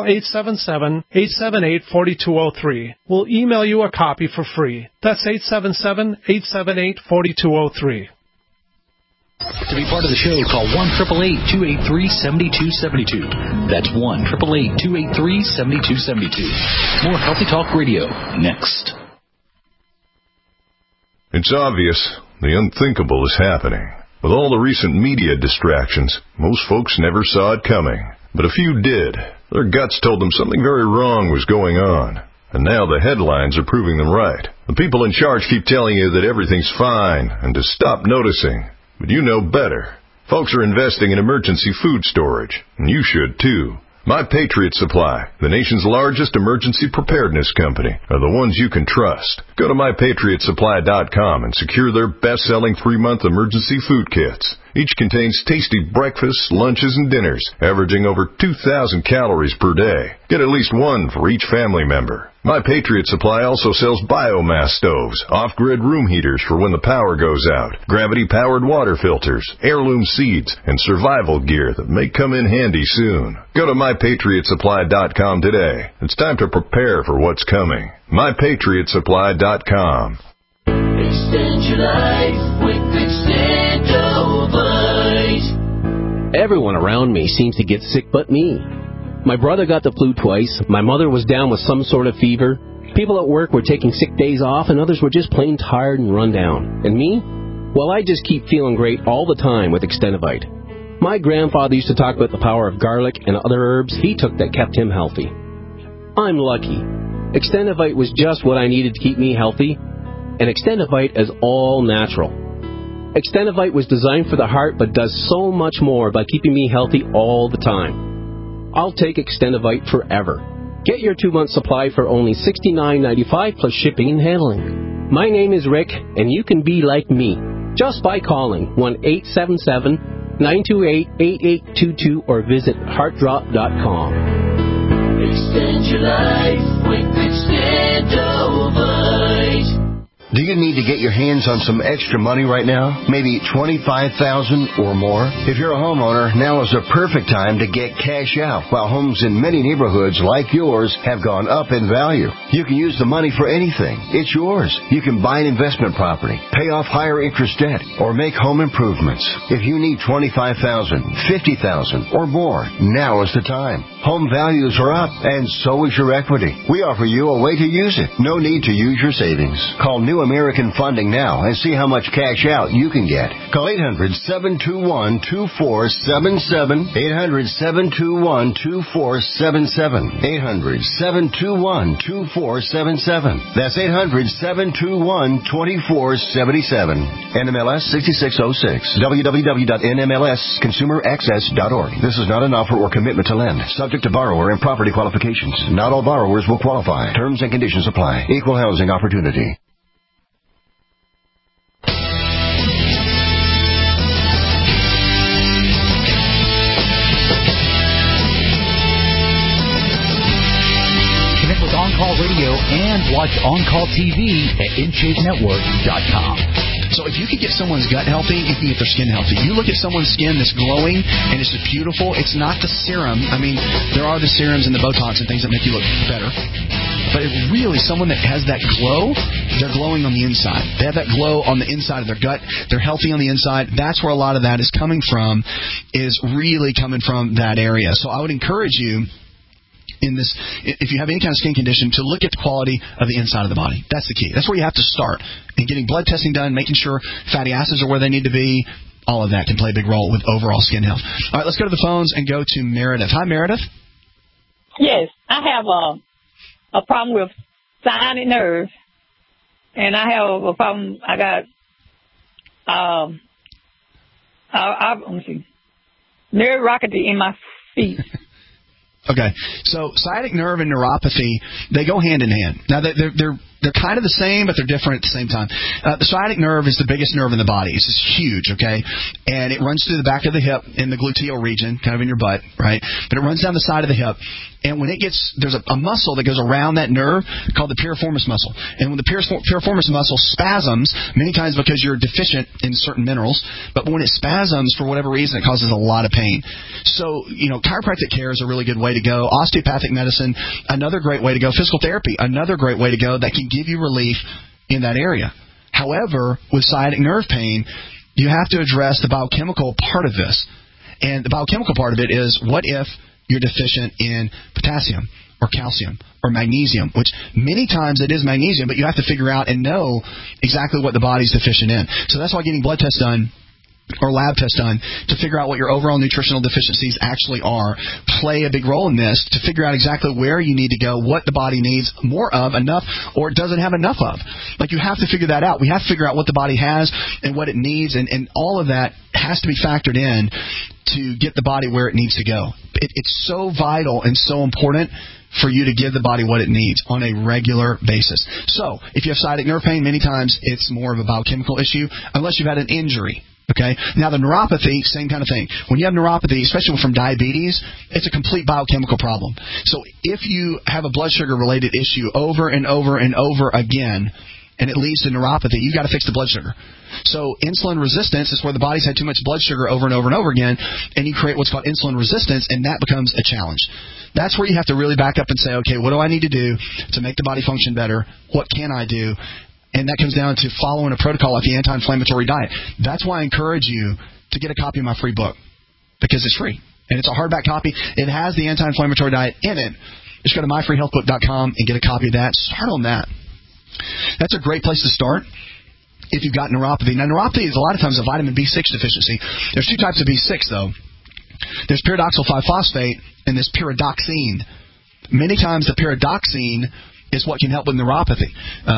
877-878-4203. We'll email you a copy for free. That's 877-878-4203.
To be part of the show, call 1-888-283-7272. That's 1-888-283-7272. More Healthy Talk Radio next.
It's obvious the unthinkable is happening. With all the recent media distractions, most folks never saw it coming. But a few did. Their guts told them something very wrong was going on. And now the headlines are proving them right. The people in charge keep telling you that everything's fine and to stop noticing. But you know better. Folks are investing in emergency food storage, and you should too. My Patriot Supply, the nation's largest emergency preparedness company, are the ones you can trust. Go to MyPatriotSupply.com and secure their best-selling 3-month emergency food kits. Each contains tasty breakfasts, lunches, and dinners, averaging over 2,000 calories per day. Get at least one for each family member. My Patriot Supply also sells biomass stoves, off-grid room heaters for when the power goes out, gravity-powered water filters, heirloom seeds, and survival gear that may come in handy soon. Go to MyPatriotSupply.com today. It's time to prepare for what's coming. MyPatriotSupply.com.
Extend your life with Extendovite.
Everyone around me seems to get sick but me. My brother got the flu twice, my mother was down with some sort of fever, people at work were taking sick days off, and others were just plain tired and run down. And me? Well, I just keep feeling great all the time with Extendovite. My grandfather used to talk about the power of garlic and other herbs he took that kept him healthy. I'm lucky. Extendovite was just what I needed to keep me healthy, and Extendovite is all natural. Extendovite was designed for the heart but does so much more by keeping me healthy all the time. I'll take Extendovite forever. Get your 2-month supply for only $69.95 plus shipping and handling. My name is Rick, and you can be like me just by calling 1-877-928-8822 or visit heartdrop.com.
Extend your life with Extendovite.
Do you need to get your hands on some extra money right now? Maybe $25,000 or more? If you're a homeowner, now is the perfect time to get cash out while homes in many neighborhoods like yours have gone up in value. You can use the money for anything. It's yours. You can buy an investment property, pay off higher interest debt, or make home improvements. If you need $25,000, $50,000 or more, now is the time. Home values are up, and so is your equity. We offer you a way to use it. No need to use your savings. Call New American Funding now and see how much cash out you can get. Call 800-721-2477. 800-721-2477. 800-721-2477. That's 800-721-2477. NMLS 6606. www.nmlsconsumeraccess.org. This is not an offer or commitment to lend. Subject to borrower and property qualifications. Not all borrowers will qualify. Terms and conditions apply. Equal housing opportunity.
Connect with On-Call Radio and watch On-Call TV at InShapeNetwork.com.
So if you can get someone's gut healthy, you can get their skin healthy. You look at someone's skin that's glowing and it's just beautiful. It's not the serum. I mean, there are the serums and the Botox and things that make you look better. But it really, someone that has that glow, they're glowing on the inside. They have that glow on the inside of their gut. They're healthy on the inside. That's where a lot of that is coming from, is really coming from that area. So I would encourage you, in this, if you have any kind of skin condition, to look at the quality of the inside of the body. That's the key. That's where you have to start. And getting blood testing done, making sure fatty acids are where they need to be, all of that can play a big role with overall skin health. All right, let's go to the phones and go to Meredith. Hi, Meredith.
Yes, I have a problem with sciatic nerve, and I have a problem. I got let me see, neuropathy in my feet.
Okay, so sciatic nerve and neuropathy, they go hand in hand. Now, they're kind of the same, but they're different at the same time. The sciatic nerve is the biggest nerve in the body. It's just huge, okay? And it runs through the back of the hip in the gluteal region, kind of in your butt, right? But it runs down the side of the hip. And when it gets, there's a muscle that goes around that nerve called the piriformis muscle. And when the piriformis muscle spasms, many times because you're deficient in certain minerals, but when it spasms for whatever reason, it causes a lot of pain. So, chiropractic care is a really good way to go. Osteopathic medicine, another great way to go. Physical therapy, another great way to go that can give you relief in that area. However, with sciatic nerve pain, you have to address the biochemical part of this. And the biochemical part of it is, what if you're deficient in potassium or calcium or magnesium, which many times it is magnesium, but you have to figure out and know exactly what the body's deficient in. So that's why getting blood tests done or lab tests done to figure out what your overall nutritional deficiencies actually are play a big role in this, to figure out exactly where you need to go, what the body needs more of, enough, or it doesn't have enough of. Like, you have to figure that out. We have to figure out what the body has and what it needs, and all of that has to be factored in to get the body where it needs to go. It's so vital and so important for you to give the body what it needs on a regular basis. So, if you have sciatic nerve pain, many times it's more of a biochemical issue, unless you've had an injury. Okay. Now, the neuropathy, same kind of thing. When you have neuropathy, especially from diabetes, it's a complete biochemical problem. So if you have a blood sugar-related issue over and over and over again, and it leads to neuropathy, you've got to fix the blood sugar. So insulin resistance is where the body's had too much blood sugar over and over and over again, and you create what's called insulin resistance, and that becomes a challenge. That's where you have to really back up and say, okay, what do I need to do to make the body function better? What can I do? And that comes down to following a protocol like the anti-inflammatory diet. That's why I encourage you to get a copy of my free book, because it's free. And it's a hardback copy. It has the anti-inflammatory diet in it. Just go to myfreehealthbook.com and get a copy of that. Start on that. That's a great place to start if you've got neuropathy. Now, neuropathy is a lot of times a vitamin B6 deficiency. There's two types of B6, though. There's pyridoxal 5-phosphate and there's pyridoxine. Many times the pyridoxine is what can help with neuropathy.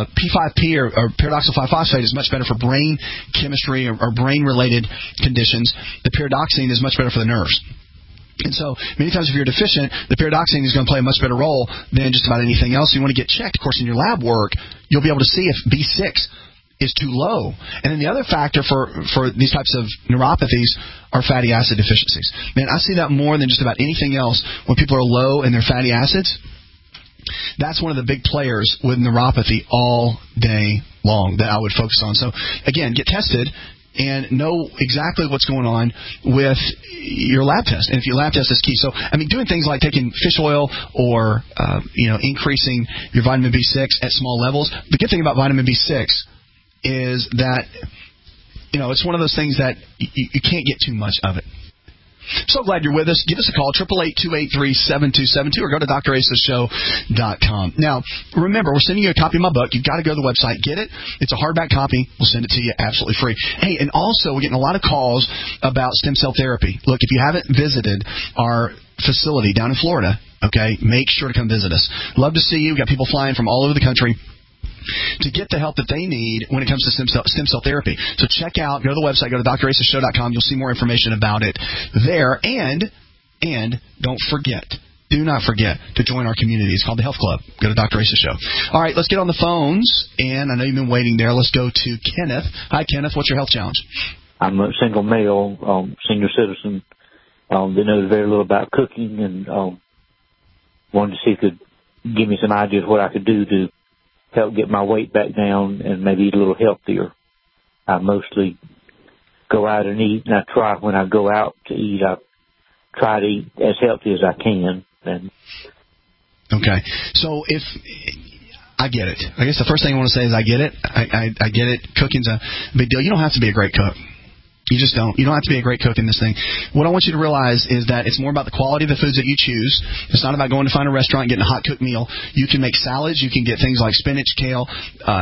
P5P or pyridoxal 5-phosphate is much better for brain chemistry or brain-related conditions. The pyridoxine is much better for the nerves. And so many times if you're deficient, the pyridoxine is going to play a much better role than just about anything else. You want to get checked. Of course, in your lab work, you'll be able to see if B6 is too low. And then the other factor for these types of neuropathies are fatty acid deficiencies. Man, I see that more than just about anything else when people are low in their fatty acids. That's one of the big players with neuropathy all day long that I would focus on. So, again, get tested and know exactly what's going on with your lab test. And if your lab test is key. So, doing things like taking fish oil or, increasing your vitamin B6 at small levels. The good thing about vitamin B6 is that, it's one of those things that you can't get too much of it. So glad you're with us. Give us a call, 888-283-7272, or go to drasashow.com. Now, remember, we're sending you a copy of my book. You've got to go to the website, get it. It's a hardback copy. We'll send it to you absolutely free. Hey, and also, we're getting a lot of calls about stem cell therapy. Look, if you haven't visited our facility down in Florida, okay, make sure to come visit us. Love to see you. We've got people flying from all over the country to get the help that they need when it comes to stem cell therapy. So check out, go to the website, go to drasashow.com. You'll see more information about it there. And do not forget to join our community. It's called the Health Club. Go to Dr. Asa Show. All right, let's get on the phones. And I know you've been waiting there. Let's go to Kenneth. Hi, Kenneth. What's your health challenge?
I'm a single male, senior citizen. That knows very little about cooking, and wanted to see if you could give me some ideas what I could do to help get my weight back down and maybe eat a little healthier. I mostly go out and eat, and I try when I go out to eat, I try to eat as healthy as I can.
Okay. So if I get it. I guess the first thing I want to say is I get it. I get it. Cooking's a big deal. You don't have to be a great cook. You just don't. You don't have to be a great cook in this thing. What I want you to realize is that it's more about the quality of the foods that you choose. It's not about going to find a restaurant and getting a hot cooked meal. You can make salads. You can get things like spinach, kale.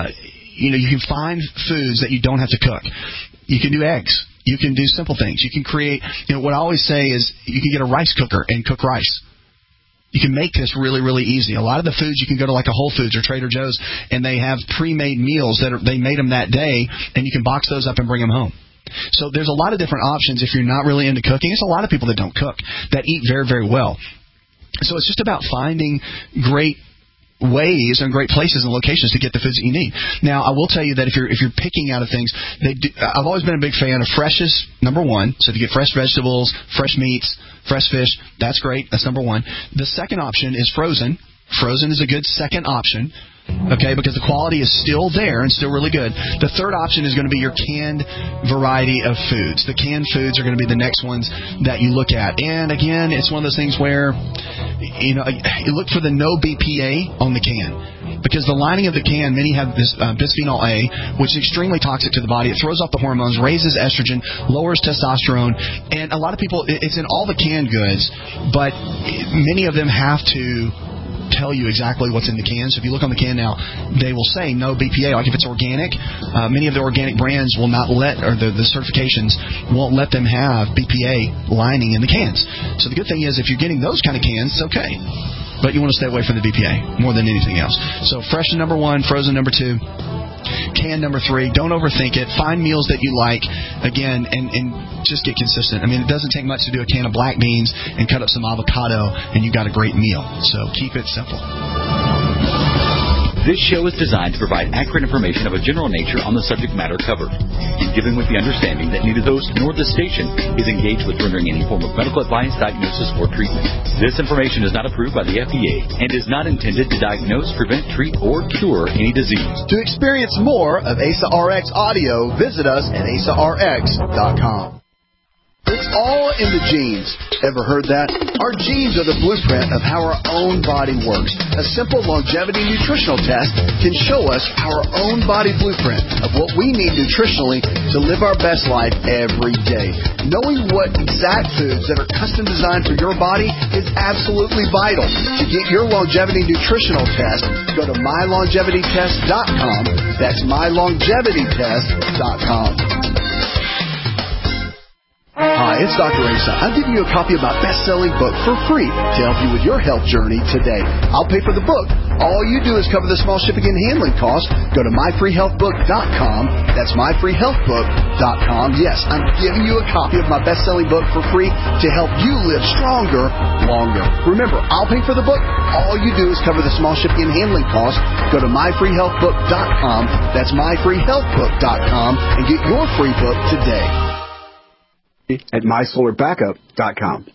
You can find foods that you don't have to cook. You can do eggs. You can do simple things. You can create, what I always say is you can get a rice cooker and cook rice. You can make this really, really easy. A lot of the foods, you can go to like a Whole Foods or Trader Joe's, and they have pre-made meals they made them that day, and you can box those up and bring them home. So there's a lot of different options if you're not really into cooking. There's a lot of people that don't cook that eat very, very well. So it's just about finding great ways and great places and locations to get the foods that you need. Now, I will tell you that if you're picking out of things, I've always been a big fan of fresh is number one. So if you get fresh vegetables, fresh meats, fresh fish, that's great. That's number one. The second option is frozen. Frozen is a good second option. Okay, because the quality is still there and still really good. The third option is going to be your canned variety of foods. The canned foods are going to be the next ones that you look at. And again, it's one of those things where, you look for the no BPA on the can. Because the lining of the can, many have this bisphenol A, which is extremely toxic to the body. It throws off the hormones, raises estrogen, lowers testosterone. And a lot of people, it's in all the canned goods, but many of them have to tell you exactly what's in the can. So if you look on the can now, they will say no BPA. Like if it's organic, many of the organic brands will not let, or the certifications won't let them have BPA lining in the cans. So the good thing is if you're getting those kind of cans, it's okay. But you want to stay away from the BPA more than anything else. So fresh number one, frozen number two, can number three. Don't overthink it. Find meals that you like, again, and just get consistent. It doesn't take much to do a can of black beans and cut up some avocado, and you got a great meal. So keep it simple.
This show is designed to provide accurate information of a general nature on the subject matter covered, and given with the understanding that neither the host nor the station is engaged with rendering any form of medical advice, diagnosis, or treatment. This information is not approved by the FDA and is not intended to diagnose, prevent, treat, or cure any disease.
To experience more of Asa RX audio, visit us at asarx.com. It's all in the genes. Ever heard that? Our genes are the blueprint of how our own body works. A simple longevity nutritional test can show us our own body blueprint of what we need nutritionally to live our best life every day. Knowing what exact foods that are custom designed for your body is absolutely vital. To get your longevity nutritional test, go to mylongevitytest.com. That's mylongevitytest.com. Hi, it's Dr. Asa. I'm giving you a copy of my best-selling book for free to help you with your health journey today. I'll pay for the book. All you do is cover the small shipping and handling costs. Go to myfreehealthbook.com. That's myfreehealthbook.com. Yes, I'm giving you a copy of my best-selling book for free to help you live stronger, longer. Remember, I'll pay for the book. All you do is cover the small shipping and handling costs. Go to myfreehealthbook.com. That's myfreehealthbook.com and get your free book today.
At mysolarbackup.com.